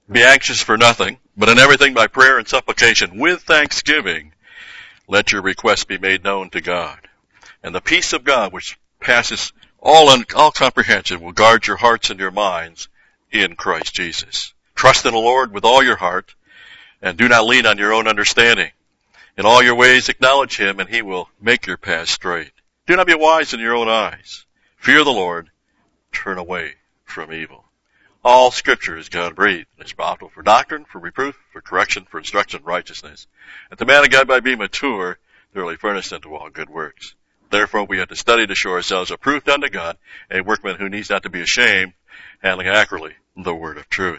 Be anxious for nothing, but in everything by prayer and supplication with thanksgiving, let your requests be made known to God. And the peace of God, which passes all comprehension, will guard your hearts and your minds in Christ Jesus. Trust in the Lord with all your heart, and do not lean on your own understanding. In all your ways acknowledge Him, and He will make your path straight. Do not be wise in your own eyes. Fear the Lord. Turn away from evil. All Scripture is God-breathed, and is profitable for doctrine, for reproof, for correction, for instruction in righteousness, that the man of God might be mature, thoroughly furnished unto all good works. Therefore we have to study to show ourselves approved unto God, a workman who needs not to be ashamed, handling accurately the word of truth.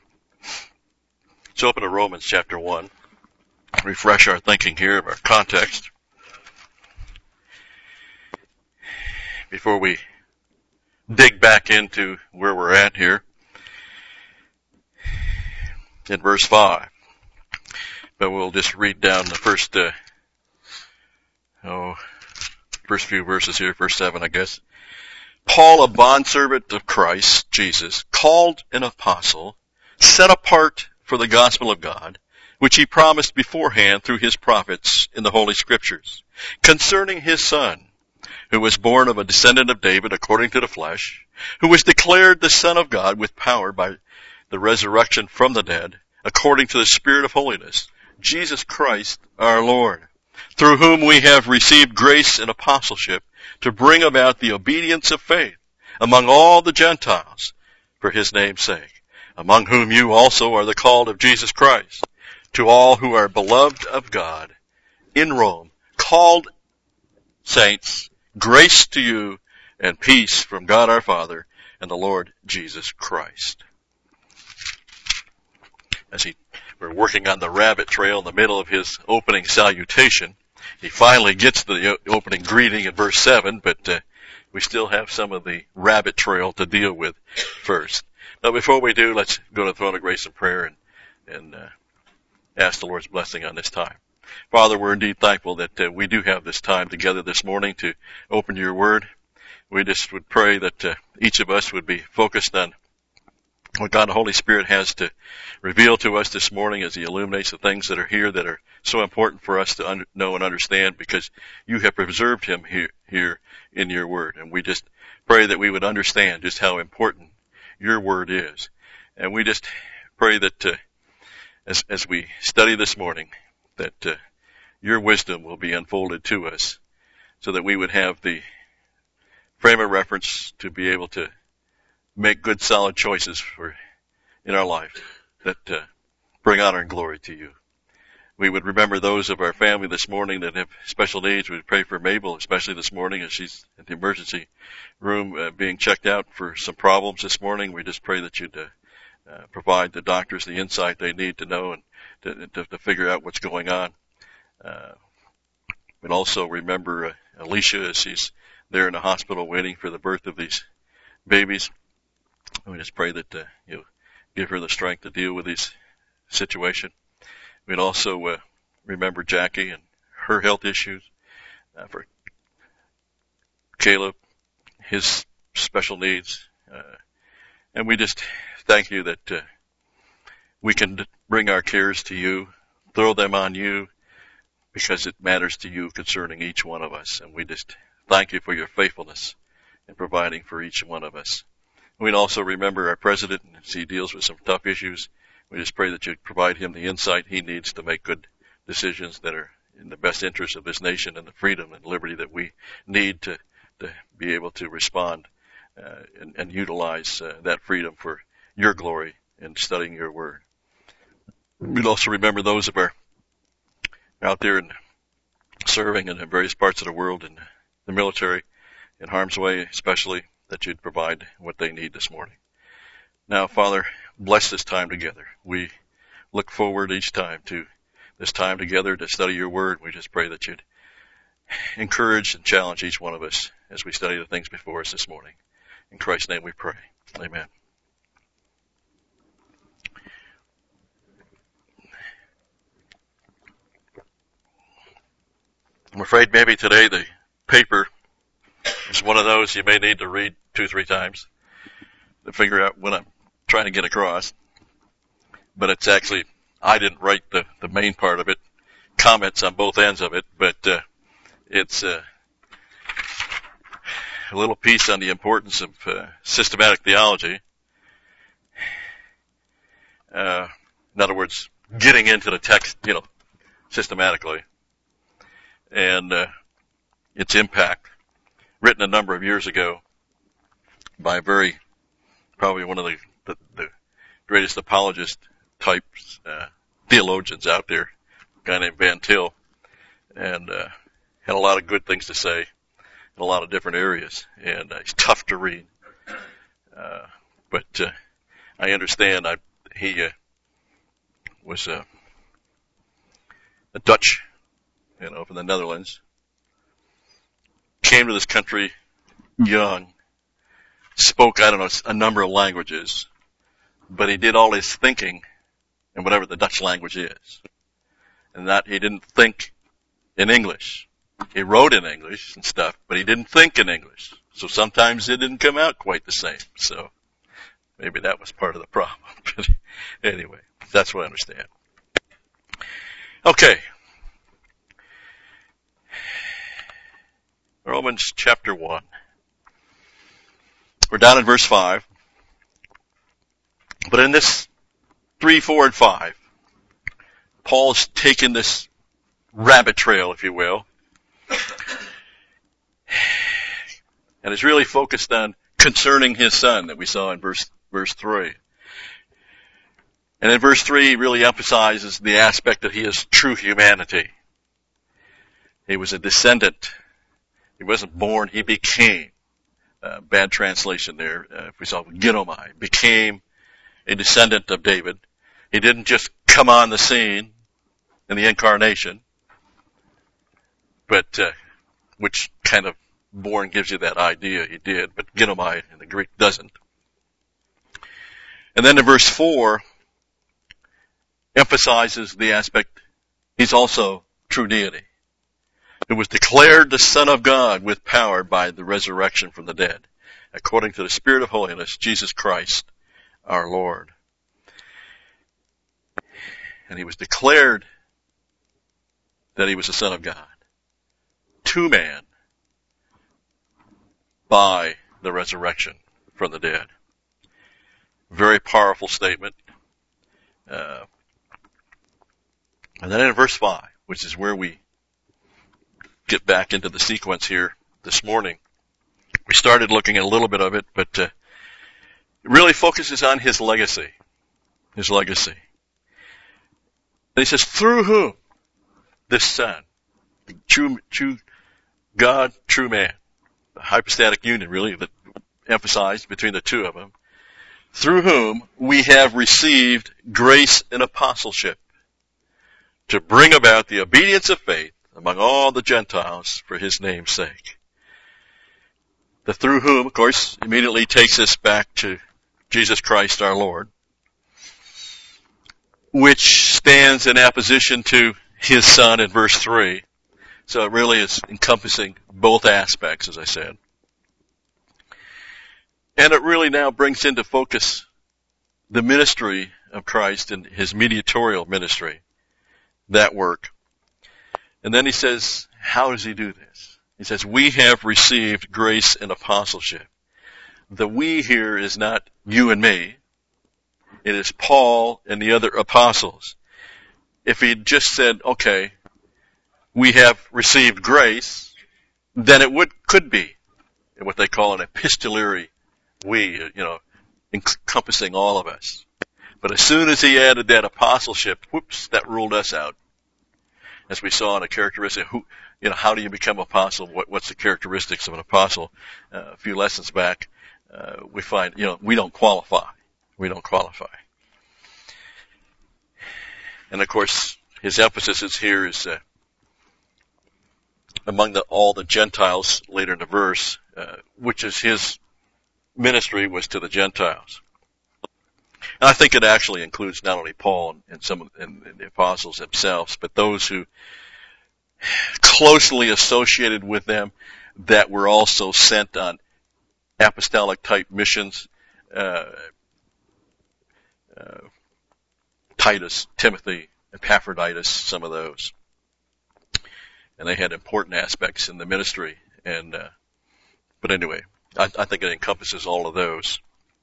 Let's open to Romans chapter 1. Refresh our thinking here of our context before we dig back into where we're at here in verse 5. But we'll just read down the first few verses here, verse 7, I guess. Paul, a bondservant of Christ Jesus, called an apostle, set apart for the gospel of God, which he promised beforehand through his prophets in the Holy Scriptures, concerning his Son, who was born of a descendant of David according to the flesh, who was declared the Son of God with power by the resurrection from the dead, according to the Spirit of holiness, Jesus Christ our Lord, through whom we have received grace and apostleship to bring about the obedience of faith among all the Gentiles for his name's sake, among whom you also are the called of Jesus Christ. To all who are beloved of God in Rome, called saints, grace to you and peace from God our Father and the Lord Jesus Christ. As we're working on the rabbit trail in the middle of his opening salutation, he finally gets to the opening greeting in verse 7, but we still have some of the rabbit trail to deal with first. Now before we do, let's go to the throne of grace and prayer and ask the Lord's blessing on this time. Father, we're indeed thankful that we do have this time together this morning to open your word. We just would pray that each of us would be focused on what God the Holy Spirit has to reveal to us this morning as he illuminates the things that are here that are so important for us to know and understand, because you have preserved him here in your word. And we just pray that we would understand just how important your word is. And we just pray that as we study this morning, that your wisdom will be unfolded to us so that we would have the frame of reference to be able to make good, solid choices in our life that bring honor and glory to you. We would remember those of our family this morning that have special needs. We'd pray for Mabel, especially this morning as she's at the emergency room being checked out for some problems this morning. We just pray that you'd provide the doctors the insight they need to know and to figure out what's going on. We'd also remember Alicia as she's there in the hospital waiting for the birth of these babies. We just pray that you give her the strength to deal with this situation. We'd also remember Jackie and her health issues, for Caleb, his special needs, and we just thank you that we can bring our cares to you, throw them on you, because it matters to you concerning each one of us. And we just thank you for your faithfulness in providing for each one of us. We'd also remember our president as he deals with some tough issues. We just pray that you provide him the insight he needs to make good decisions that are in the best interest of this nation and the freedom and liberty that we need to be able to respond and utilize that freedom for your glory in studying your word. We'd also remember those of our out there and serving in various parts of the world, in the military, in harm's way especially, that you'd provide what they need this morning. Now, Father, bless this time together. We look forward each time to this time together to study your word. We just pray that you'd encourage and challenge each one of us as we study the things before us this morning. In Christ's name we pray. Amen. I'm afraid maybe today the paper is one of those you may need to read 2-3 times to figure out what I'm trying to get across. but it's actually, I didn't write the main part of it, comments on both ends of it, but it's a little piece on the importance of systematic theology. In other words, getting into the text, systematically, and its impact. Written a number of years ago by probably one of the greatest apologist types, theologians out there, a guy named Van Til, and had a lot of good things to say in a lot of different areas, and he's tough to read. But I understand he was a Dutch, from the Netherlands, came to this country young, spoke, a number of languages, but he did all his thinking in whatever the Dutch language is. And that he didn't think in English. He wrote in English and stuff, but he didn't think in English. So sometimes it didn't come out quite the same. So maybe that was part of the problem. But anyway, that's what I understand. Okay. Romans chapter 1. We're down in verse 5. But in this 3, 4, and 5, Paul's taken this rabbit trail, if you will, and is really focused on concerning his son that we saw in verse 3. And in verse 3, he really emphasizes the aspect that he is true humanity. He was a descendant. He wasn't born, he became. Bad translation there. If we saw Ginomai, became a descendant of David. He didn't just come on the scene in the incarnation, but which kind of born gives you that idea he did, but Ginomai in the Greek doesn't. And then in verse 4, emphasizes the aspect he's also true deity, who was declared the Son of God with power by the resurrection from the dead, according to the Spirit of holiness, Jesus Christ, our Lord. And he was declared that he was the Son of God to man by the resurrection from the dead. Very powerful statement. And then in verse 5, which is where we get back into the sequence here this morning, we started looking at a little bit of it, but it really focuses on his legacy. His legacy. And he says, through whom this Son, true God, true man, the hypostatic union really that emphasized between the two of them, through whom we have received grace and apostleship to bring about the obedience of faith among all the Gentiles for his name's sake. The through whom, of course, immediately takes us back to Jesus Christ our Lord, which stands in opposition to his Son in verse 3. So it really is encompassing both aspects, as I said. And it really now brings into focus the ministry of Christ and his mediatorial ministry, that work. And then he says, how does he do this? He says, we have received grace and apostleship. The we here is not you and me. It is Paul and the other apostles. If he just said, okay, we have received grace, then it could be what they call an epistolary we, encompassing all of us. But as soon as he added that apostleship, whoops, that ruled us out. As we saw in a characteristic, how do you become apostle? What's the characteristics of an apostle? A few lessons back, we find, we don't qualify. We don't qualify. And of course, his emphasis is here is among all the Gentiles later in the verse, which is his ministry was to the Gentiles. And I think it actually includes not only Paul and the apostles themselves, but those who closely associated with them that were also sent on apostolic type missions. Titus, Timothy, Epaphroditus, some of those. And they had important aspects in the ministry. But anyway, I think it encompasses all of those.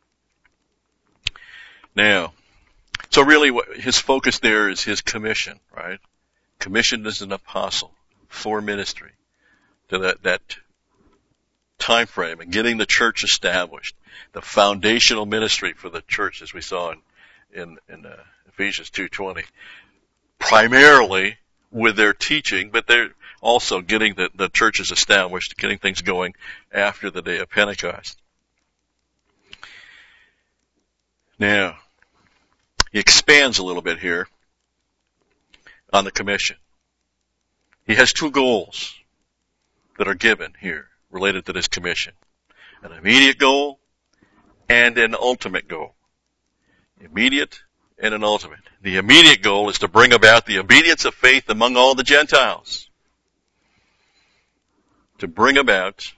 Now, so really his focus there is his commission, right? Commissioned as an apostle for ministry to that time frame and getting the church established, the foundational ministry for the church, as we saw in Ephesians 2:20, primarily with their teaching, but they're also getting the churches established, getting things going after the day of Pentecost. Now, he expands a little bit here on the commission. He has two goals that are given here related to this commission. An immediate goal and an ultimate goal. Immediate and an ultimate. The immediate goal is to bring about the obedience of faith among all the Gentiles. To bring about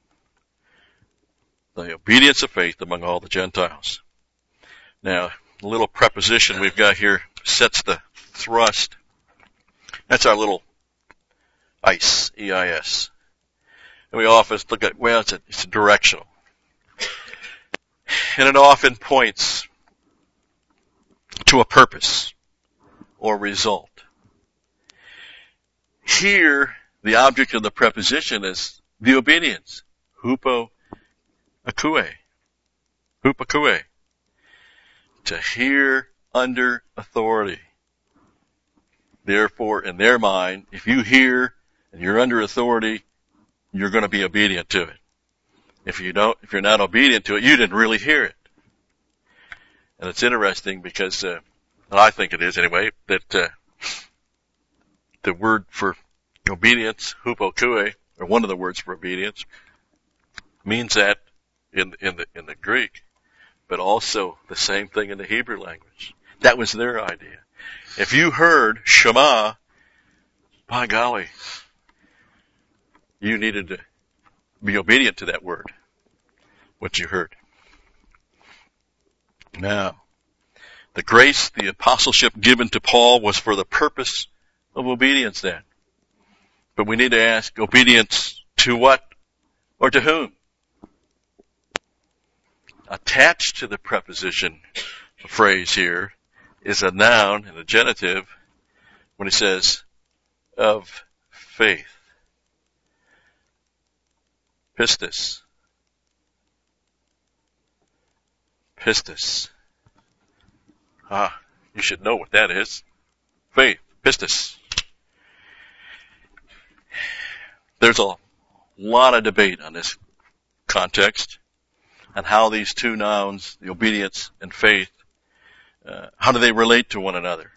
the obedience of faith among all the Gentiles. Now, the little preposition we've got here sets the thrust. That's our little ICE, E-I-S. And we often look at, well, it's a directional. And it often points to a purpose or result. Here, the object of the preposition is the obedience. Hupo akue. Hupakue. To hear under authority. Therefore, in their mind, if you hear and you're under authority, you're going to be obedient to it. If you're not obedient to it, you didn't really hear it. And it's interesting because, and I think it is anyway, that the word for obedience, hupokue, or one of the words for obedience, means that in the Greek, but also the same thing in the Hebrew language. That was their idea. If you heard Shema, by golly, you needed to be obedient to that word, what you heard. Now, the grace, the apostleship given to Paul was for the purpose of obedience then. But we need to ask, obedience to what or to whom? Attached to the preposition phrase here is a noun and a genitive when he says of faith. Pistis. Pistis. You should know what that is. Faith. Pistis. There's a lot of debate on this context and how these two nouns, the obedience and faith, how do they relate to one another?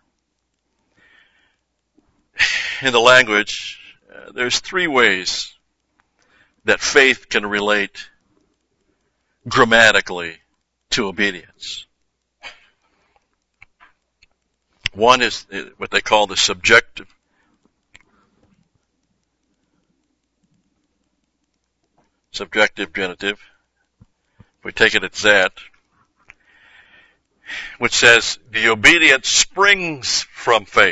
In the language, there's three ways that faith can relate grammatically to obedience. One is what they call the subjective genitive. If we take it as that, which says the obedience springs from faith.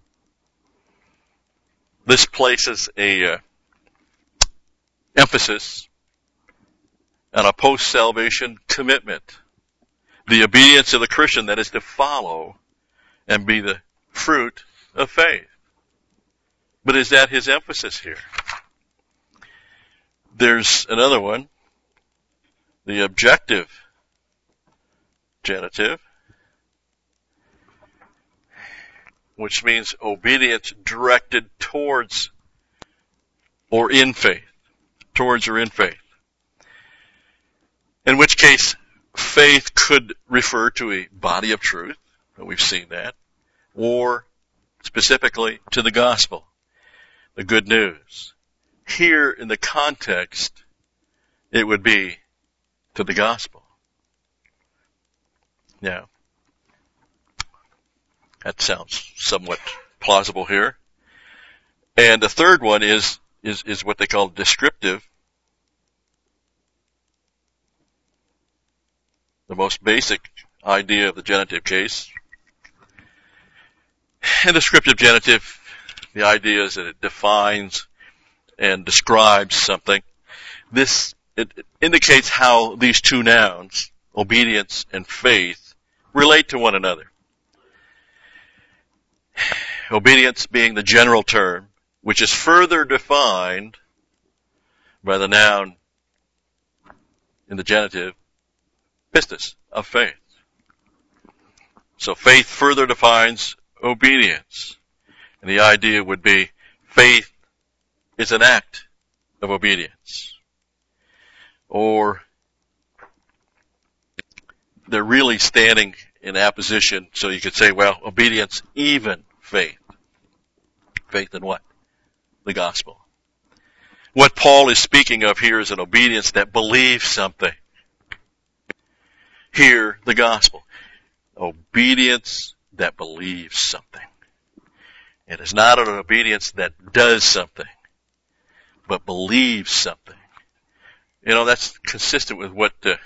This places a emphasis on a post-salvation commitment. The obedience of the Christian that is to follow and be the fruit of faith. But is that his emphasis here? There's another one, the objective genitive, which means obedience directed towards or in faith. Towards or in faith. In which case, faith could refer to a body of truth, and we've seen that, or specifically to the gospel, the good news. Here in the context, it would be to the gospel. Now, that sounds somewhat plausible here. And the third one is what they call descriptive. The most basic idea of the genitive case. And the descriptive genitive, the idea is that it defines and describes something. It indicates how these two nouns, obedience and faith, relate to one another. Obedience being the general term, which is further defined by the noun in the genitive, pistis, of faith. So faith further defines obedience. And the idea would be faith is an act of obedience. Or they're really standing in opposition, so you could say, well, obedience, even faith. Faith in what? The gospel. What Paul is speaking of here is an obedience that believes something. Here, the gospel. Obedience that believes something. It is not an obedience that does something, but believes something. You know, that's consistent with what, the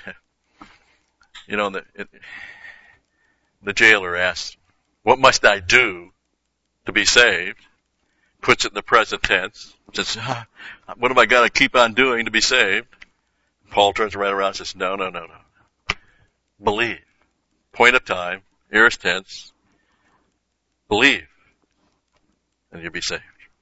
jailer asks, what must I do to be saved? Puts it in the present tense. Says, what have I got to keep on doing to be saved? Paul turns right around and says, no. Believe. Point of time, aorist tense. Believe. And you'll be saved.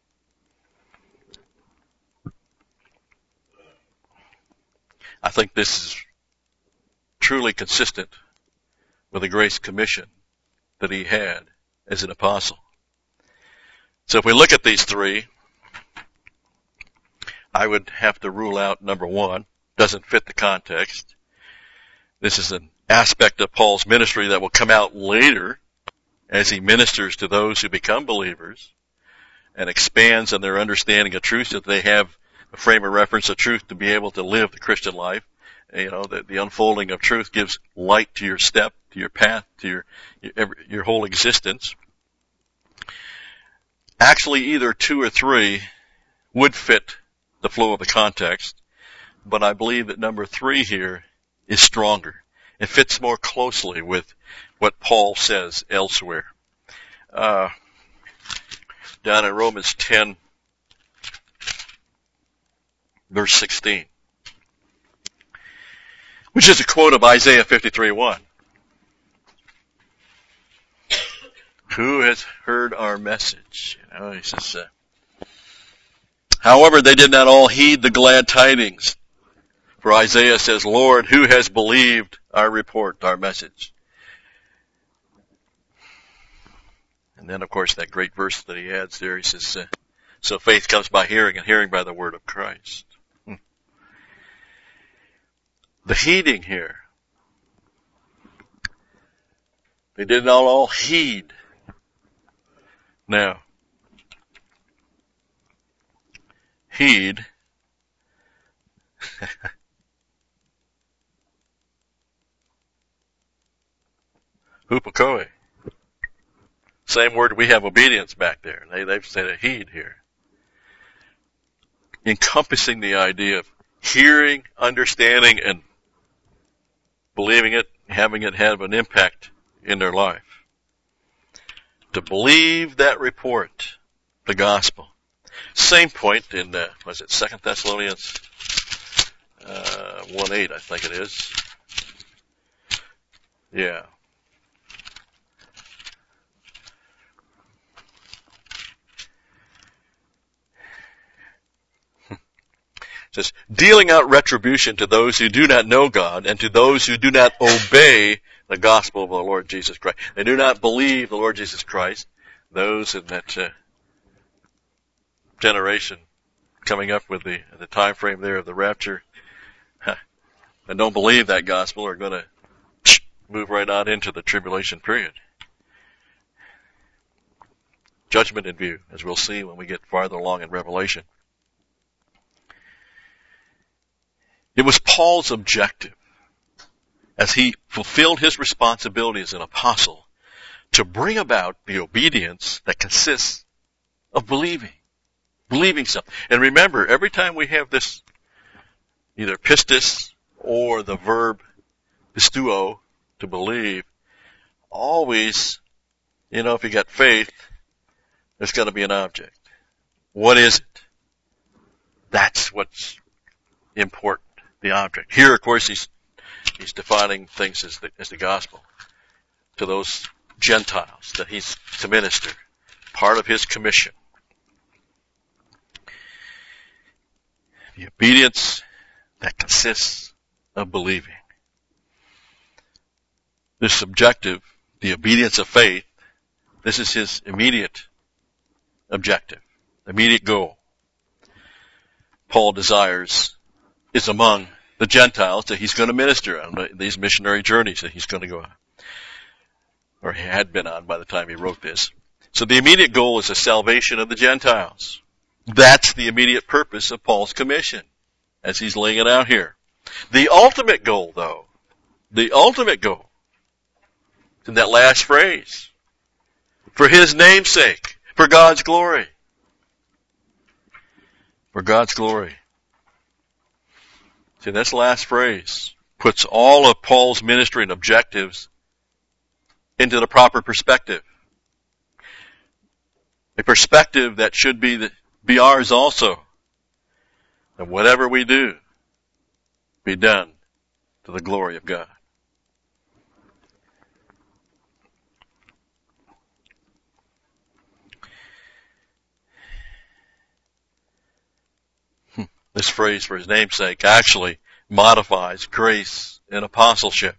I think this is truly consistent with the grace commission that he had as an apostle. So if we look at these three, I would have to rule out number one, doesn't fit the context. This is an aspect of Paul's ministry that will come out later as he ministers to those who become believers and expands on their understanding of truth, so that they have a frame of reference of truth to be able to live the Christian life. You know, the unfolding of truth gives light to your step, to your path, to your whole existence. Actually, either two or three would fit the flow of the context, but I believe that number three here is stronger. It fits more closely with what Paul says elsewhere. Down in Romans 10, verse 16, which is a quote of Isaiah 53:1. Who has heard our message? You know, he says, however, they did not all heed the glad tidings. For Isaiah says, Lord, who has believed our report, our message? And then, of course, that great verse that he adds there, he says, so faith comes by hearing, and hearing by the word of Christ. The heeding here. They did not all heed. Now, heed hupokoe. Same word, we have obedience back there. They've said a heed here. Encompassing the idea of hearing, understanding, and believing it, having it have an impact in their life. To believe that report, the gospel. Same point in, 2 Thessalonians 1:8, I think it is. Yeah. It says, dealing out retribution to those who do not know God and to those who do not obey the gospel of the Lord Jesus Christ. They do not believe the Lord Jesus Christ. Those in that generation coming up with the time frame there of the rapture and don't believe that gospel are going to move right on into the tribulation period. Judgment in view, as we'll see when we get farther along in Revelation. It was Paul's objective, as he fulfilled his responsibility as an apostle, to bring about the obedience that consists of believing something. And remember, every time we have this, either pistis or the verb pisteuo, to believe, always, if you got faith, there's got to be an object. What is it? That's what's important, the object. Here, of course, he's defining things as the gospel to those Gentiles that he's to minister, part of his commission. The obedience that consists of believing. This subjective, the obedience of faith, this is his immediate objective, immediate goal. Paul desires is among the Gentiles that he's going to minister on these missionary journeys that he's going to go on, or he had been on by the time he wrote this. So the immediate goal is the salvation of the Gentiles. That's the immediate purpose of Paul's commission, as he's laying it out here. The ultimate goal, though, the ultimate goal, is in that last phrase. For his name's sake, for God's glory. For God's glory. See, this last phrase puts all of Paul's ministry and objectives into the proper perspective. A perspective that should be ours also. And whatever we do, be done to the glory of God. This phrase, for his name's sake, actually modifies grace and apostleship.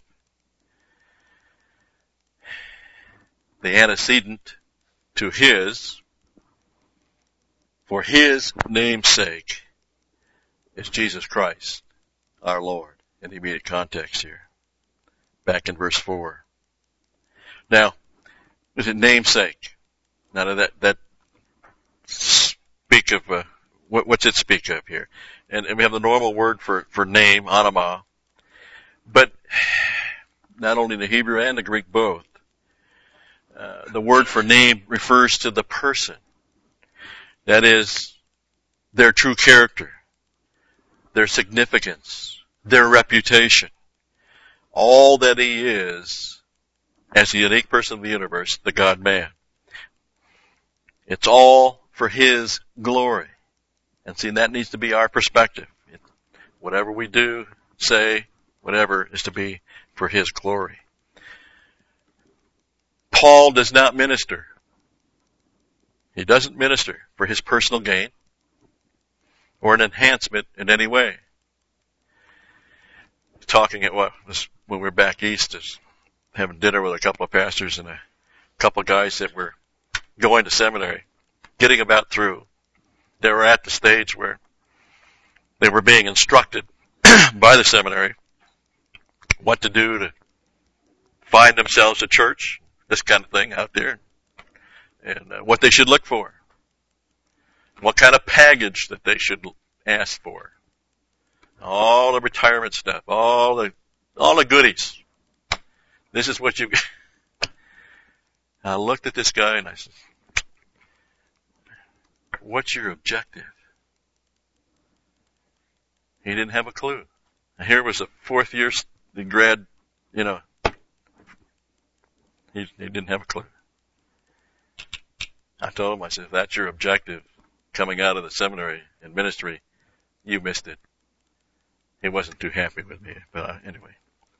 The antecedent to his, for his name's sake, is Jesus Christ, our Lord, in the immediate context here. Back in verse 4. Now, is it namesake? Now that speak of, what's it speak of here? And we have the normal word for name, onoma. But not only the Hebrew and the Greek both. The word for name refers to the person. That is, their true character, their significance, their reputation. All that he is as the unique person of the universe, the God-man. It's all for his glory. And see, that needs to be our perspective. Whatever we do, say, whatever is to be for his glory. Paul does not minister. He doesn't minister for his personal gain or an enhancement in any way. Talking at when we were back east, is having dinner with a couple of pastors and a couple of guys that were going to seminary, getting about through. They were at the stage where they were being instructed by the seminary what to do to find themselves a church, this kind of thing out there, and what they should look for, what kind of package that they should ask for, all the retirement stuff, all the goodies. This is what you. I looked at this guy and I said, "What's your objective?" He didn't have a clue. And here was a fourth year grad, he didn't have a clue. I told him, I said, if that's your objective coming out of the seminary and ministry, you missed it. He wasn't too happy with me, but anyway.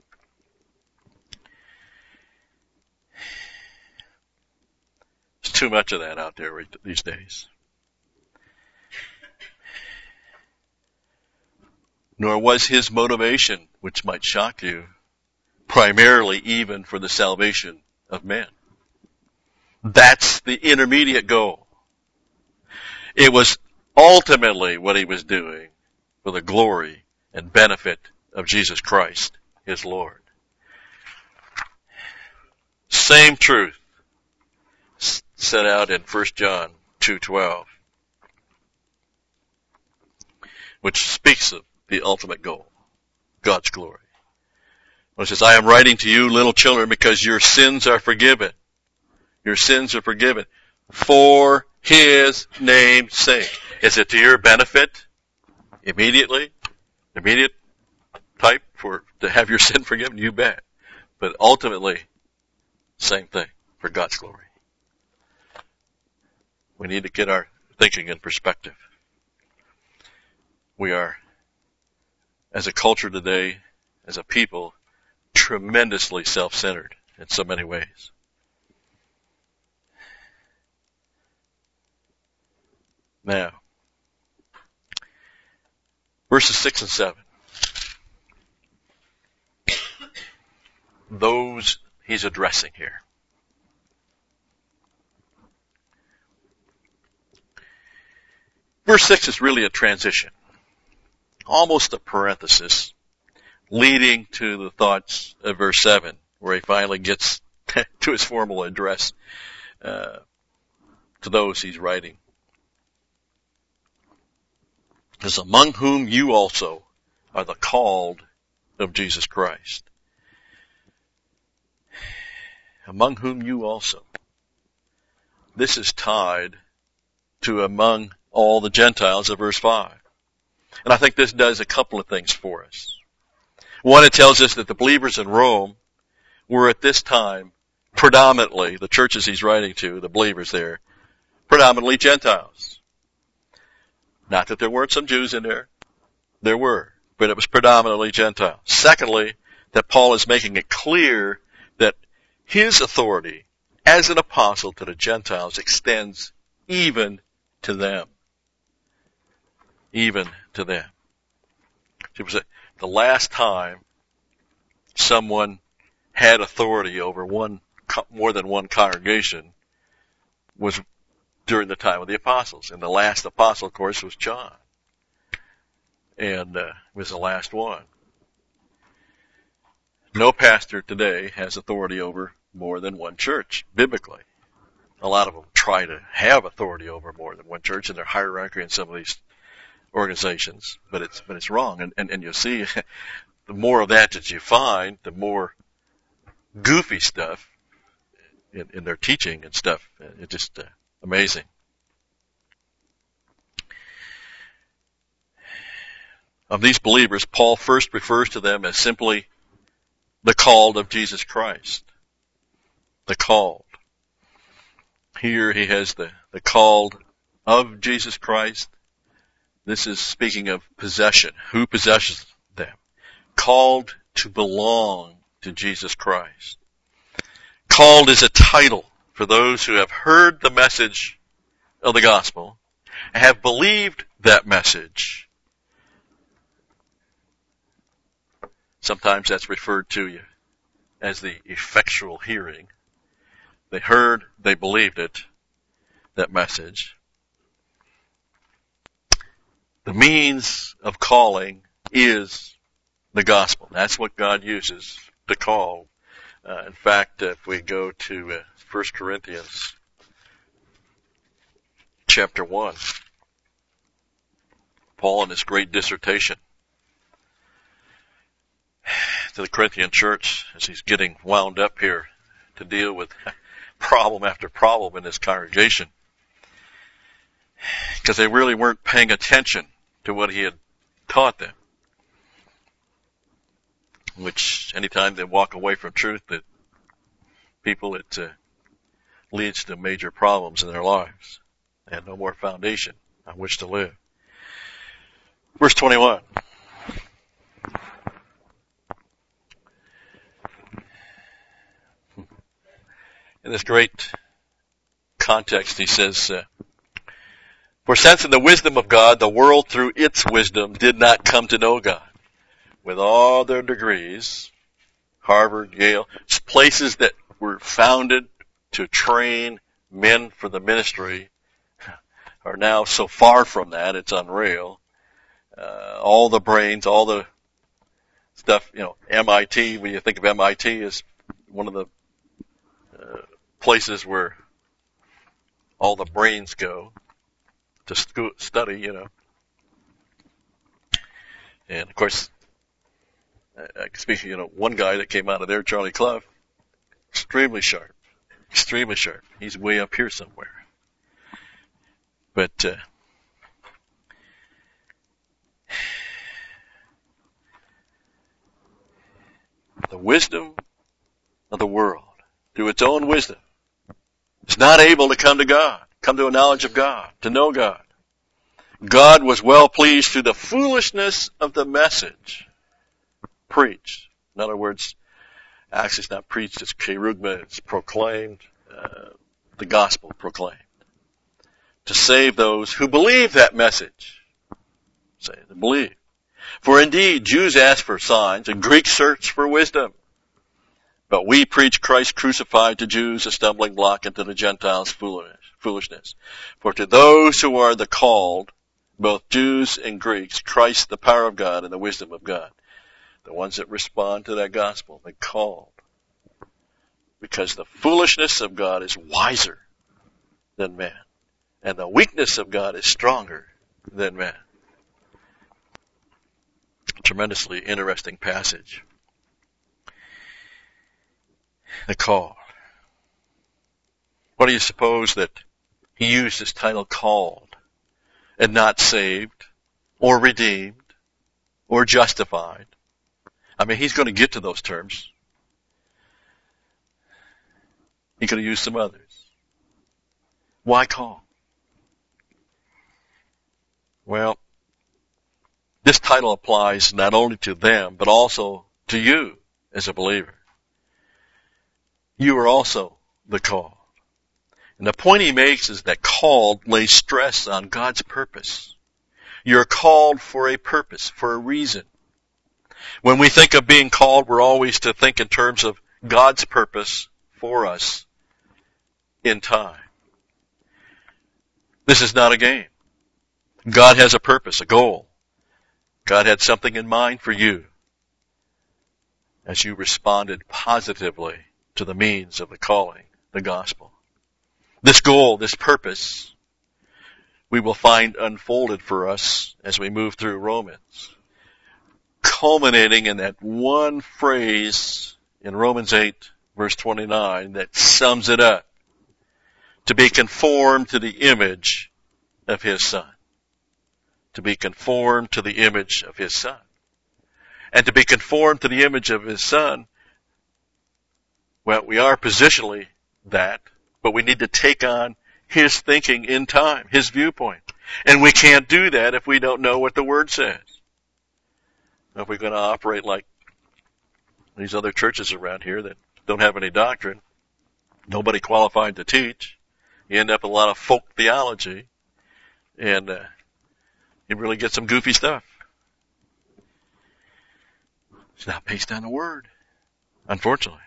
There's too much of that out there these days. Nor was his motivation, which might shock you, primarily even for the salvation of men. That's the intermediate goal. It was ultimately what he was doing for the glory and benefit of Jesus Christ, his Lord. Same truth set out in 1 John 2:12, which speaks of the ultimate goal, God's glory. When it says, I am writing to you, little children, because your sins are forgiven. Your sins are forgiven for his name's sake. Is it to your benefit immediately? Immediate type to have your sin forgiven? You bet. But ultimately, same thing, for God's glory. We need to get our thinking in perspective. We are, as a culture today, as a people, tremendously self-centered in so many ways. Now, verses 6 and 7. Those he's addressing here. Verse 6 is really a transition, almost a parenthesis, leading to the thoughts of verse 7, where he finally gets to his formal address to those he's writing. Because among whom you also are the called of Jesus Christ. Among whom you also. This is tied to among all the Gentiles of verse 5. And I think this does a couple of things for us. One, it tells us that the believers in Rome were at this time predominantly, the churches he's writing to, the believers there, predominantly Gentiles. Not that there weren't some Jews in there. There were. But it was predominantly Gentiles. Secondly, that Paul is making it clear that his authority as an apostle to the Gentiles extends even to them. Even to them. It was the last time someone had authority over more than one congregation was during the time of the apostles. And the last apostle, of course, was John. And was the last one. No pastor today has authority over more than one church, biblically. A lot of them try to have authority over more than one church in their hierarchy in some of these organizations, but it's wrong. And you'll see, the more of that you find, the more goofy stuff in their teaching and stuff. It's just amazing. Of these believers, Paul first refers to them as simply the called of Jesus Christ. The called. Here he has the called of Jesus Christ. This is speaking of possession. Who possesses them? Called to belong to Jesus Christ. Called is a title for those who have heard the message of the gospel and have believed that message. Sometimes that's referred to as the effectual hearing. They heard, they believed it, that message. The means of calling is the gospel. That's what God uses to call. In fact, if we go to 1 Corinthians chapter 1, Paul in his great dissertation to the Corinthian church, as he's getting wound up here to deal with problem after problem in his congregation, because they really weren't paying attention to what he had taught them. Which, anytime they walk away from truth, that people, it leads to major problems in their lives. They had no more foundation on which to live. Verse 21. In this great context, he says, for since in the wisdom of God, the world through its wisdom did not come to know God. With all their degrees, Harvard, Yale, places that were founded to train men for the ministry, are now so far from that, it's unreal. All the brains, all the stuff, MIT, when you think of MIT, is one of the places where all the brains go to study, And of course, speaking, one guy that came out of there, Charlie Clough, extremely sharp. He's way up here somewhere. But, the wisdom of the world, through its own wisdom, is not able to come to God. come to a knowledge of God, to know God. God was well pleased through the foolishness of the message preached. In other words, actually it's not preached, it's kerugma, it's proclaimed, the gospel proclaimed. To save those who believe that message. Say, to believe. For indeed, Jews ask for signs, and Greeks search for wisdom. But we preach Christ crucified, to Jews a stumbling block, and to the Gentiles foolishness. For to those who are the called, both Jews and Greeks, Christ the power of God and the wisdom of God. The ones that respond to that gospel, they're called. Because the foolishness of God is wiser than man. And the weakness of God is stronger than man. A tremendously interesting passage. The called. What do you suppose that he used this title called and not saved or redeemed or justified? I mean, he's going to get to those terms. He could have used some others. Why call? Well, this title applies not only to them, but also to you as a believer. You are also the called. And the point he makes is that called lays stress on God's purpose. You're called for a purpose, for a reason. When we think of being called, we're always to think in terms of God's purpose for us in time. This is not a game. God has a purpose, a goal. God had something in mind for you as you responded positively to the means of the calling, the gospel. This goal, this purpose, we will find unfolded for us as we move through Romans, culminating in that one phrase in Romans 8, verse 29, that sums it up. To be conformed to the image of His Son. To be conformed to the image of His Son. And to be conformed to the image of His Son, well, we are positionally that, but we need to take on His thinking in time, His viewpoint. And we can't do that if we don't know what the Word says. If we're going to operate like these other churches around here that don't have any doctrine, nobody qualified to teach, you end up with a lot of folk theology, and you really get some goofy stuff. It's not based on the Word, unfortunately.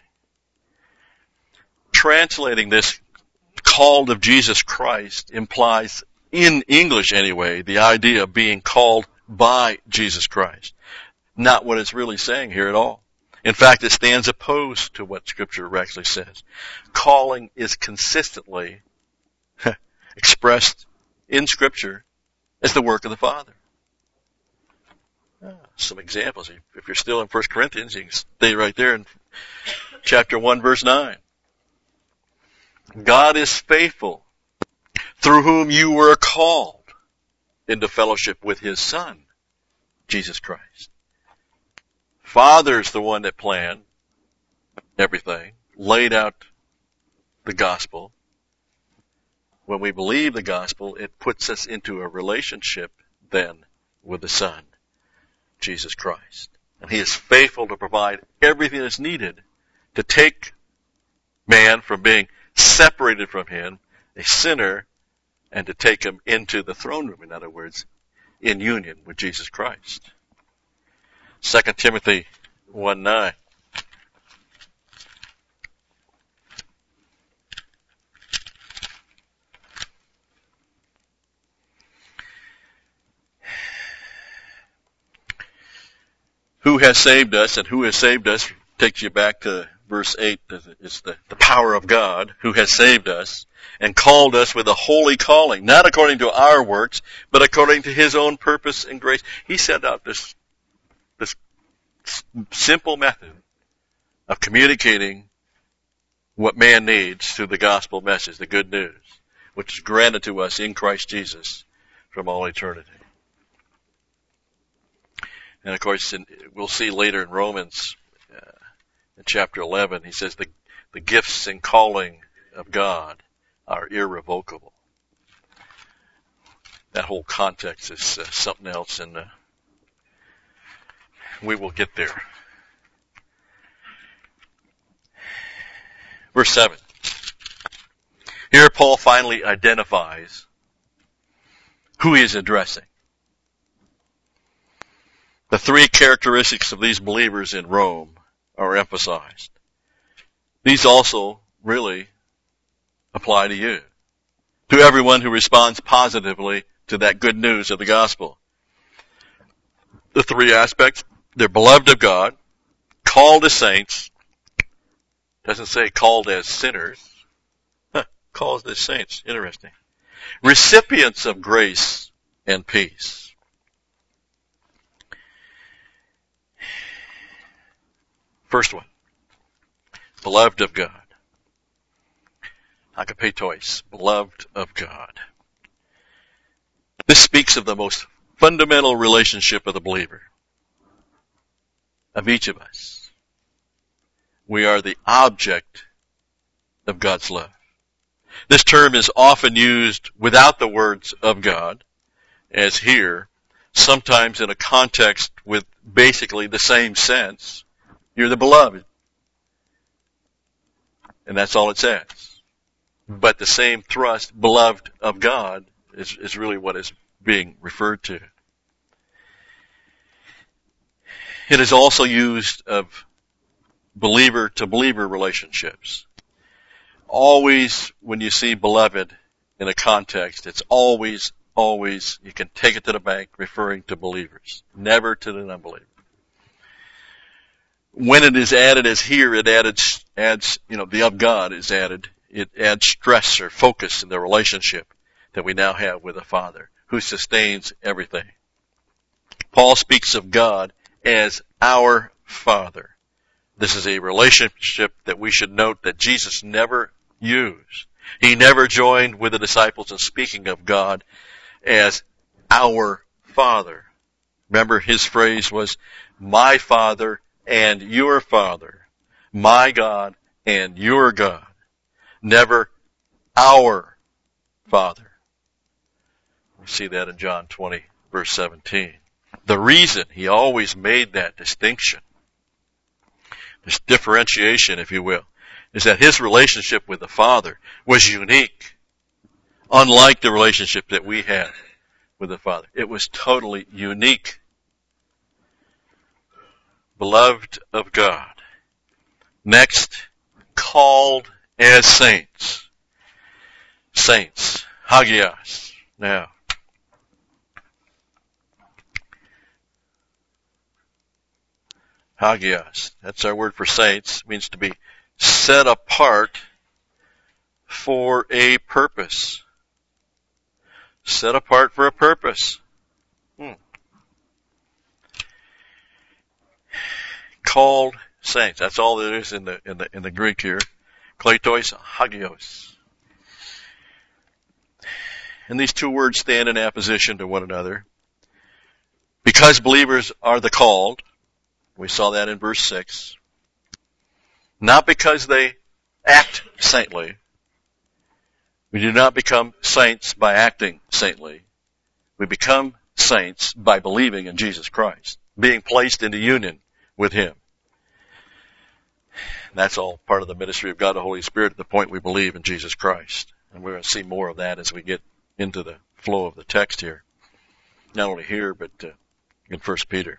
Translating this called of Jesus Christ implies, in English anyway, the idea of being called by Jesus Christ. Not what it's really saying here at all. In fact, it stands opposed to what Scripture actually says. Calling is consistently expressed in Scripture as the work of the Father. Some examples. If you're still in 1 Corinthians, you can stay right there in chapter 1, verse 9. God is faithful, through whom you were called into fellowship with His Son, Jesus Christ. Father's the one that planned everything, laid out the gospel. When we believe the gospel, it puts us into a relationship then with the Son, Jesus Christ. And He is faithful to provide everything that's needed to take man from being separated from Him, a sinner, and to take him into the throne room, in other words, in union with Jesus Christ. 2 Timothy 1:9. Who has saved us, and who has saved us takes you back to verse 8. It's the power of God who has saved us and called us with a holy calling, not according to our works, but according to His own purpose and grace. He set out this simple method of communicating what man needs through the gospel message, the good news, which is granted to us in Christ Jesus from all eternity. And of course, we'll see later in Romans, in chapter 11, he says the gifts and calling of God are irrevocable. that whole context is something else, and we will get there. Verse 7. Here Paul finally identifies who he is addressing. The three characteristics of these believers in Rome are emphasized. These also really apply to you, to everyone who responds positively to that good news of the gospel. The three aspects: they're beloved of God, called as saints, doesn't say called as sinners, called as saints, interesting, recipients of grace and peace. First one, beloved of God. Agapetos, beloved of God. This speaks of the most fundamental relationship of the believer, of each of us. We are the object of God's love. This term is often used without the words of God, as here, sometimes in a context with basically the same sense. You're the beloved. And that's all it says. But the same thrust, beloved of God, is really what is being referred to. It is also used of believer-to-believer relationships. Always, when you see beloved in a context, it's always, you can take it to the bank, referring to believers, never to the non-believer. When it is added as here, it adds, the of God is added. It adds stress or focus in the relationship that we now have with the Father, who sustains everything. Paul speaks of God as our Father. This is a relationship that we should note that Jesus never used. He never joined with the disciples in speaking of God as our Father. Remember, his phrase was, my Father and your Father, my God and your God. Never our Father. We see that in John 20, verse 17. The reason he always made that distinction, this differentiation, if you will, is that his relationship with the Father was unique, unlike the relationship that we had with the Father. It was totally unique. Beloved of God. Next, called as saints. Saints. Hagios. Now, hagios. That's our word for saints. It means to be set apart for a purpose. Set apart for a purpose. Called saints. That's all there is in the Greek here. Kletos, hagios. And these two words stand in opposition to one another. Because believers are the called, we saw that in verse 6. Not because they act saintly. We do not become saints by acting saintly. We become saints by believing in Jesus Christ, being placed into union with Him. That's all part of the ministry of God the Holy Spirit at the point we believe in Jesus Christ. And we're going to see more of that as we get into the flow of the text here. Not only here, but in 1 Peter.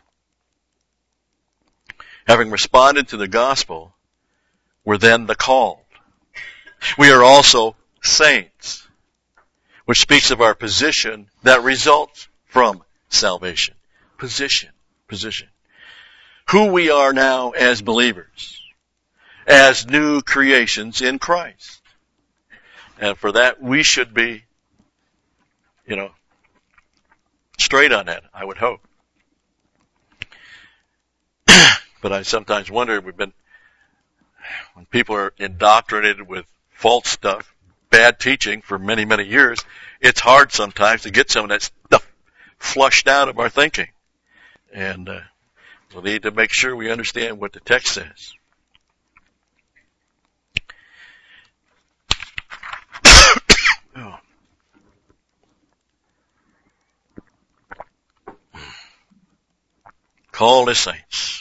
Having responded to the gospel, we're then the called. We are also saints, which speaks of our position that results from salvation. Position. Who we are now as believers, as new creations in Christ. And for that, we should be, straight on that, I would hope. But I sometimes wonder, when people are indoctrinated with false stuff, bad teaching for many, many years, it's hard sometimes to get some of that stuff flushed out of our thinking. And we'll need to make sure we understand what the text says. called as saints.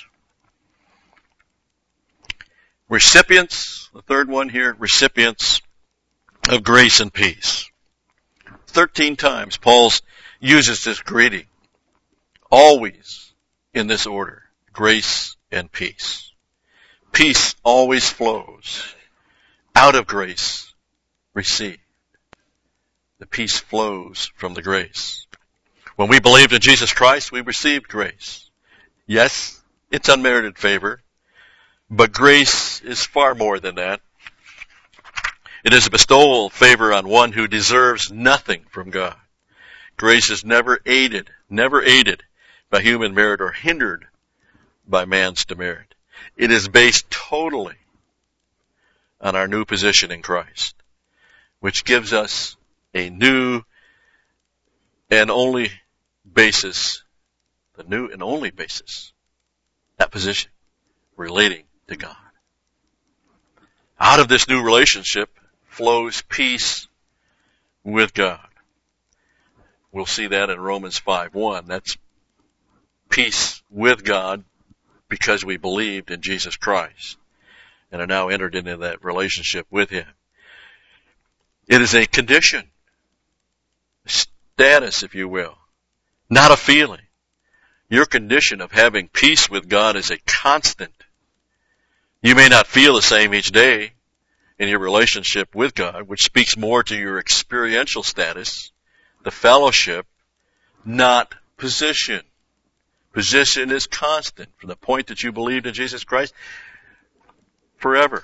Recipients, the third one here, recipients of grace and peace. 13 times Paul uses this greeting, always in this order, grace and peace. Peace always flows out of grace received. The peace flows from the grace. When we believed in Jesus Christ, we received grace. Yes, it's unmerited favor, but grace is far more than that. It is a bestowal of favor on one who deserves nothing from God. Grace is never aided by human merit or hindered by man's demerit. It is based totally on our new position in Christ, which gives us a new and only basis, the new and only basis, that position, relating to God. Out of this new relationship flows peace with God. We'll see that in Romans 5:1. That's peace with God because we believed in Jesus Christ and are now entered into that relationship with Him. It is a condition, a status, if you will, not a feeling. Your condition of having peace with God is a constant. You may not feel the same each day in your relationship with God, which speaks more to your experiential status, the fellowship, not position. Position is constant from the point that you believed in Jesus Christ forever.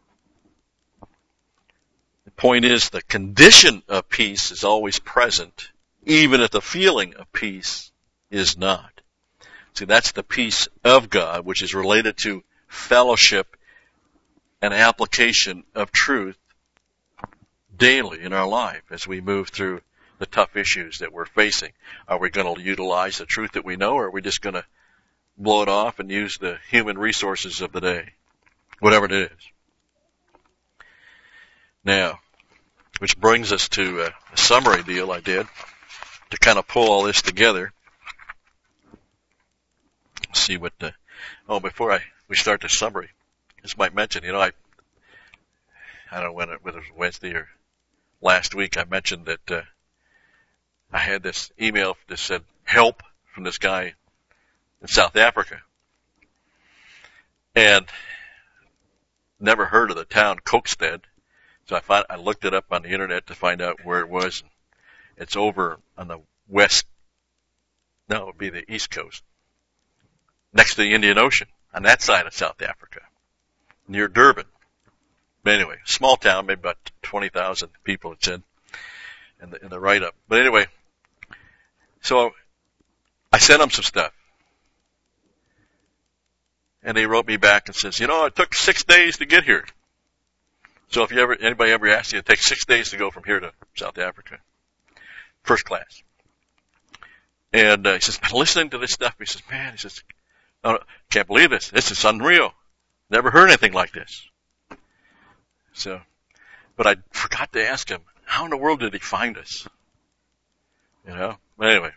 The point is the condition of peace is always present, even if the feeling of peace is not. See, that's the peace of God, which is related to fellowship and application of truth daily in our life as we move through the tough issues that we're facing. Are we going to utilize the truth that we know, or are we just going to blow it off and use the human resources of the day? Whatever it is. Now, which brings us to a summary deal I did to kind of pull all this together. Let's see what before we start the summary, just might mention, I don't know whether it was Wednesday or last week, I mentioned that I had this email that said help from this guy in South Africa. And never heard of the town Kokstad. So I looked it up on the internet to find out where it was. It's over on the it would be the east coast, next to the Indian Ocean, on that side of South Africa, near Durban. But anyway, small town, maybe about 20,000 people it's in the write-up. But anyway, so I sent him some stuff. And he wrote me back and says, it took 6 days to get here. So if anybody ever asks you, it takes 6 days to go from here to South Africa. First class. And he says, listening to this stuff, he says, man, oh, can't believe this. This is unreal. Never heard anything like this. So, but I forgot to ask him, how in the world did he find us? But anyway,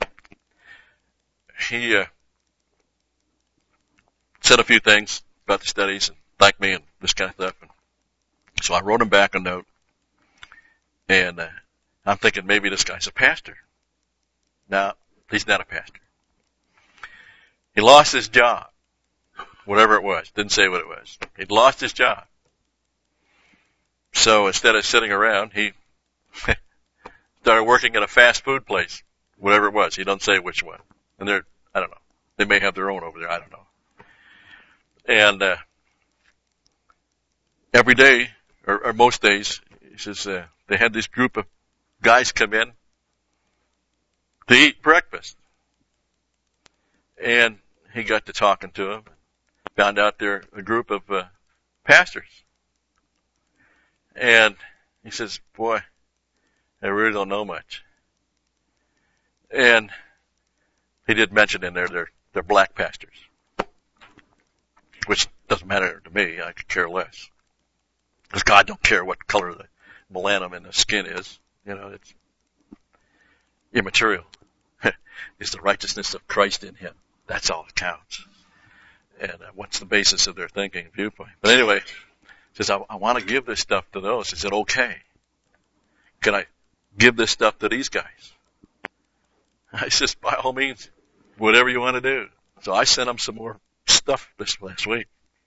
he said a few things about the studies and thanked me and this kind of stuff. And so I wrote him back a note, and I'm thinking maybe this guy's a pastor. No, he's not a pastor. He lost his job, whatever it was. Didn't say what it was. He'd lost his job. So instead of sitting around, he started working at a fast food place, whatever it was. He doesn't say which one. And I don't know. They may have their own over there. I don't know. And every day, or most days, he says they had this group of guys come in to eat breakfast. And he got to talking to them, found out they're a group of pastors. And he says, boy, I really don't know much. And he did mention in there they're black pastors, which doesn't matter to me. I could care less. Because God don't care what color the melanum in the skin is. It's immaterial. It's the righteousness of Christ in him. That's all that counts. And what's the basis of their thinking and viewpoint? But anyway, he says, I want to give this stuff to those. Is it okay? Can I give this stuff to these guys? I says, by all means, whatever you want to do. So I sent him some more stuff this last week.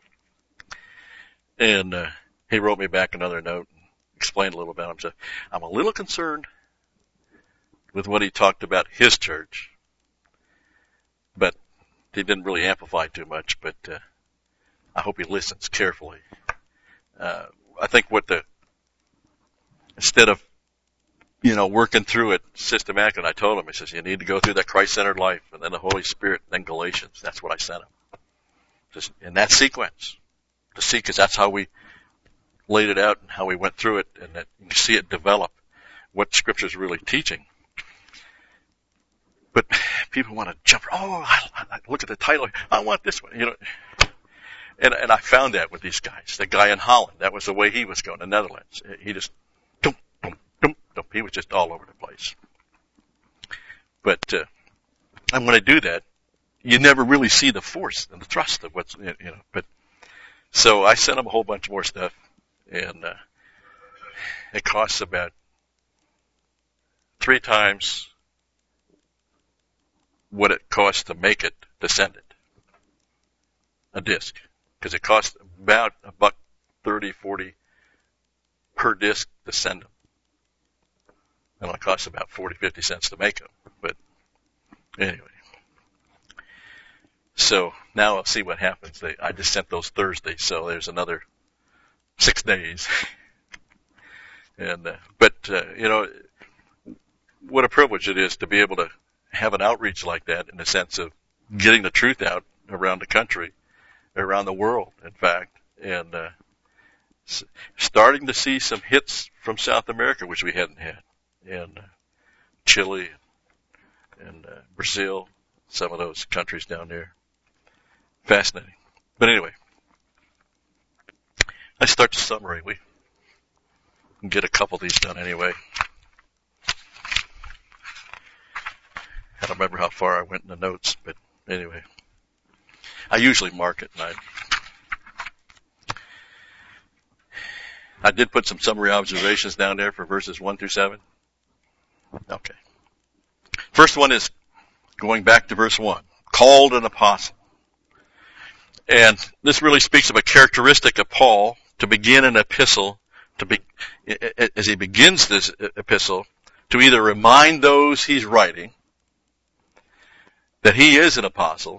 And he wrote me back another note and explained a little about himself. I'm a little concerned with what he talked about his church, but he didn't really amplify too much, but I hope he listens carefully. I think instead of, working through it systematically, and I told him, he says, you need to go through that Christ-centered life, and then the Holy Spirit, and then Galatians. That's what I sent him. Just in that sequence. To see, because that's how we laid it out and how we went through it, and that you can see it develop, what Scripture is really teaching. But people want to jump, I look at the title, I want this one, And I found that with these guys. The guy in Holland, that was the way he was going, the Netherlands. He just, he was just all over the place. But and when I do that, you never really see the force and the thrust of what's, but so I sent him a whole bunch more stuff, and it costs about 3 times what it costs to make it, to send it. A disc. Because it costs about $1.30, $1.40 per disc to send them. And it costs about 40-50 cents to make them. But anyway. So now I'll see what happens. I just sent those Thursday, so there's another 6 days. And what a privilege it is to be able to have an outreach like that, in the sense of getting the truth out around the country, around the world, in fact, and starting to see some hits from South America, which we hadn't had, and Chile and Brazil, some of those countries down there. Fascinating. But anyway, let's start the summary. We can get a couple of these done anyway. I don't remember how far I went in the notes, but anyway. I usually mark it, and I did put some summary observations down there for verses 1 through 7. Okay. First one is going back to verse 1. Called an apostle. And this really speaks of a characteristic of Paul to begin an epistle, as he begins this epistle, to either remind those he's writing that he is an apostle,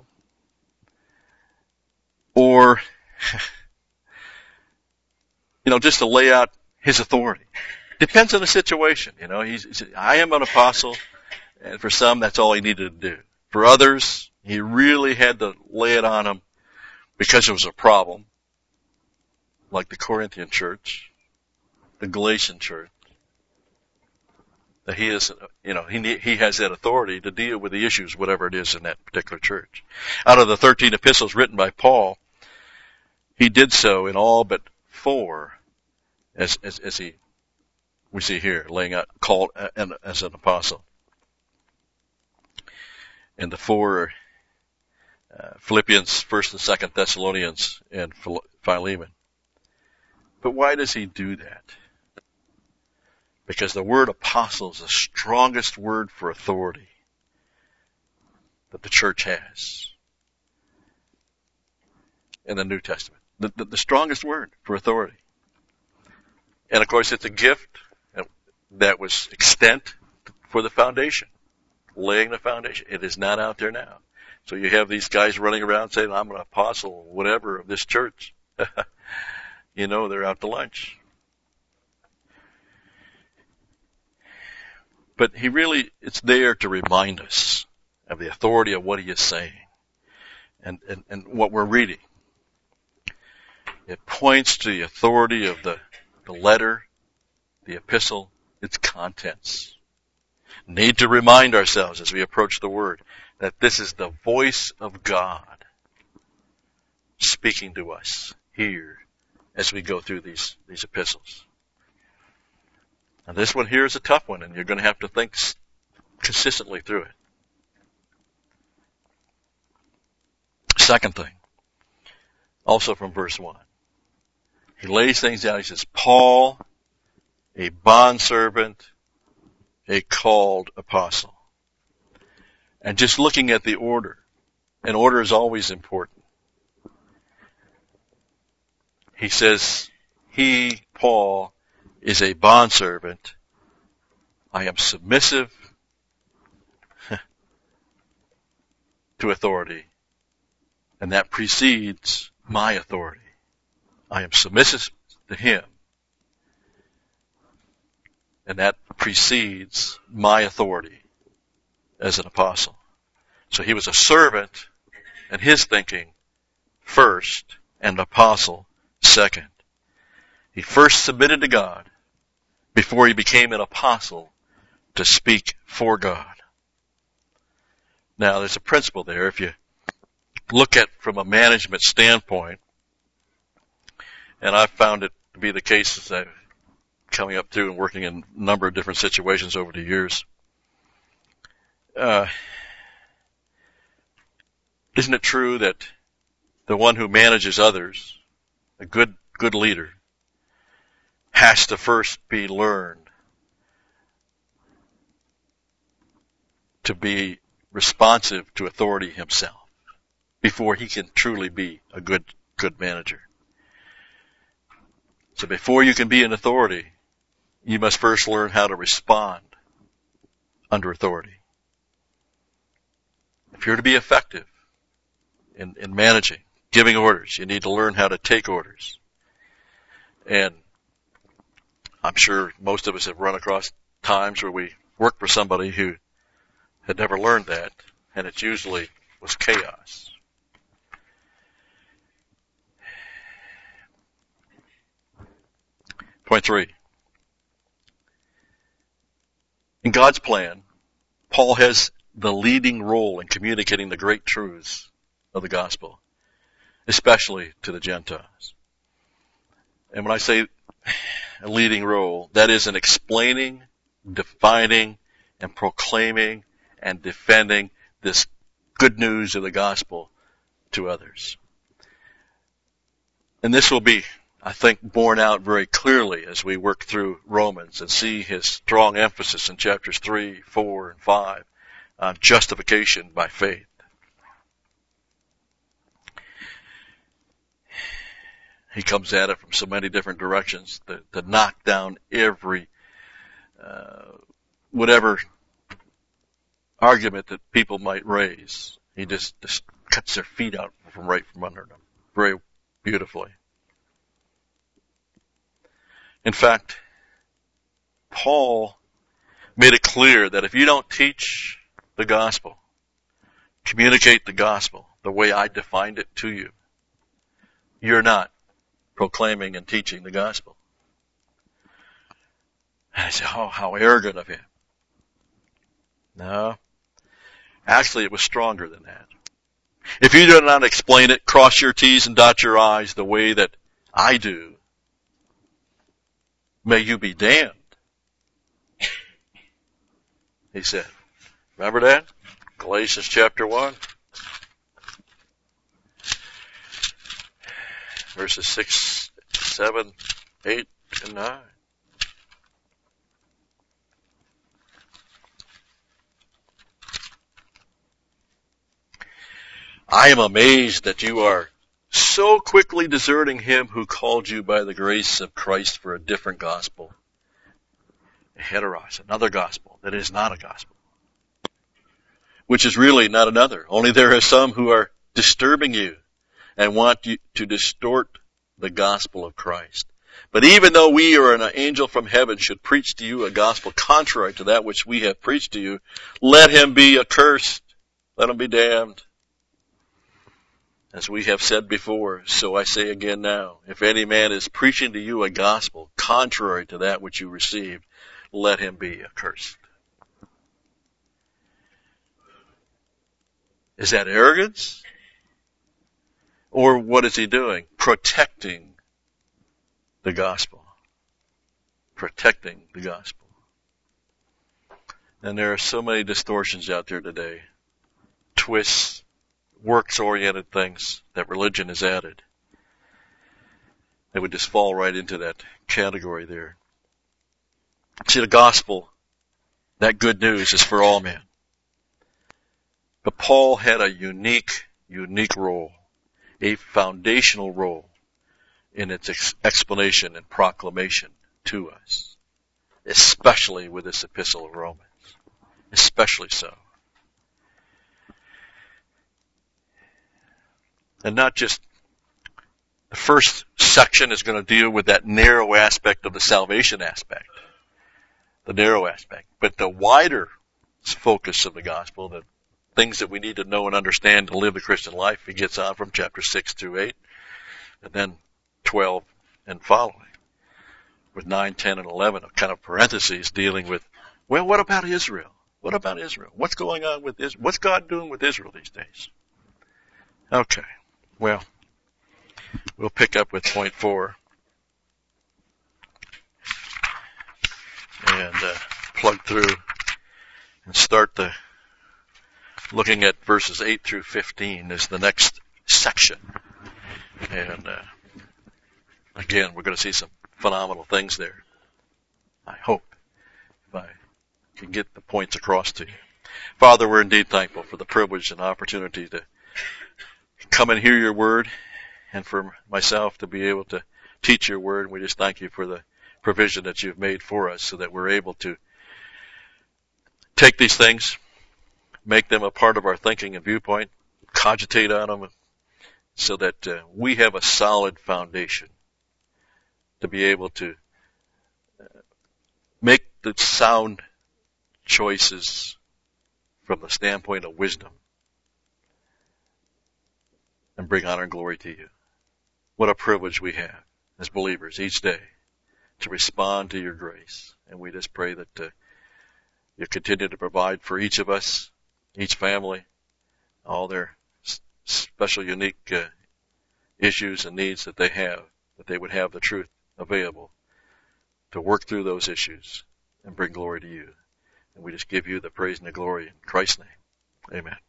or, just to lay out his authority. Depends on the situation. I am an apostle, and for some, that's all he needed to do. For others, he really had to lay it on them because it was a problem, like the Corinthian church, the Galatian church. That he is, he has that authority to deal with the issues, whatever it is in that particular church. Out of the 13 epistles written by Paul, he did so in all but 4, as we see here, laying out, called as an apostle. And the 4, Philippians, 1st and 2nd Thessalonians, and Philemon. But why does he do that? Because the word apostle is the strongest word for authority that the church has in the New Testament. The strongest word for authority. And of course, it's a gift that was extant for the foundation, laying the foundation. It is not out there now. So you have these guys running around saying, I'm an apostle, whatever, of this church. They're out to lunch. But it's there to remind us of the authority of what he is saying and what we're reading. It points to the authority of the letter, the epistle, its contents. Need to remind ourselves as we approach the word that this is the voice of God speaking to us here as we go through these epistles. Now this one here is a tough one, and you're going to have to think consistently through it. Second thing, also from verse 1. He lays things out. He says, Paul, a bondservant, a called apostle. And just looking at the order, and order is always important. He says, he, Paul, is a bondservant. I am submissive to authority, and that precedes my authority. I am submissive to him, and that precedes my authority as an apostle. So he was a servant, and his thinking first, and apostle second. He first submitted to God before he became an apostle to speak for God. Now, there's a principle there. If you look at from a management standpoint, and I've found it to be the case as I'm coming up through and working in a number of different situations over the years, isn't it true that the one who manages others, a good leader, has to first be learned to be responsive to authority himself before he can truly be a good manager? So before you can be an authority, you must first learn how to respond under authority. If you're to be effective in managing, giving orders, you need to learn how to take orders. And I'm sure most of us have run across times where we worked for somebody who had never learned that, and it usually was chaos. Point 3. In God's plan, Paul has the leading role in communicating the great truths of the gospel, especially to the Gentiles. And when I say a leading role, that is in explaining, defining, and proclaiming and defending this good news of the gospel to others. And this will be, I think, borne out very clearly as we work through Romans and see his strong emphasis in chapters 3, 4, and 5 on justification by faith. He comes at it from so many different directions to knock down every, whatever argument that people might raise. He just cuts their feet out from under them very beautifully. In fact, Paul made it clear that if you don't teach the gospel, communicate the gospel the way I defined it to you, you're not proclaiming and teaching the gospel. And I say, oh, how arrogant of him. No. Actually, it was stronger than that. If you do not explain it, cross your T's and dot your I's the way that I do, may you be damned. He said. Remember that? Galatians chapter 1. Verses 6, 7, 8, and 9. I am amazed that you are so quickly deserting him who called you by the grace of Christ for a different gospel. A heteros, another gospel that is not a gospel. Which is really not another. Only there are some who are disturbing you and want you to distort the gospel of Christ. But even though we or an angel from heaven should preach to you a gospel contrary to that which we have preached to you, let him be accursed. Let him be damned. As we have said before, so I say again now, if any man is preaching to you a gospel contrary to that which you received, let him be accursed. Is that arrogance? Or what is he doing? Protecting the gospel. Protecting the gospel. And there are so many distortions out there today. Twists, works-oriented things that religion has added. They would just fall right into that category there. See, the gospel, that good news, is for all men. But Paul had a unique role, a foundational role in its explanation and proclamation to us, especially with this epistle of Romans, especially so. And not just, the first section is going to deal with that narrow aspect of the salvation aspect, the narrow aspect, but the wider focus of the gospel, the things that we need to know and understand to live the Christian life, he gets on from chapter 6 through 8, and then 12 and following, with 9, 10, and 11 of kind of parentheses dealing with, well, what about Israel? What about Israel? What's going on with Israel? What's God doing with Israel these days? Okay, well, we'll pick up with point 4 and plug through and start looking at verses 8 through 15 is the next section. And again, we're going to see some phenomenal things there. I hope, if I can get the points across to you. Father, we're indeed thankful for the privilege and opportunity to come and hear your word, and for myself to be able to teach your word. And we just thank you for the provision that you've made for us so that we're able to take these things, make them a part of our thinking and viewpoint, cogitate on them, so that we have a solid foundation to be able to make the sound choices from the standpoint of wisdom and bring honor and glory to you. What a privilege we have as believers each day to respond to your grace. And we just pray that you continue to provide for each of us, each family, all their special, unique issues and needs that they have, that they would have the truth available to work through those issues and bring glory to you. And we just give you the praise and the glory in Christ's name. Amen.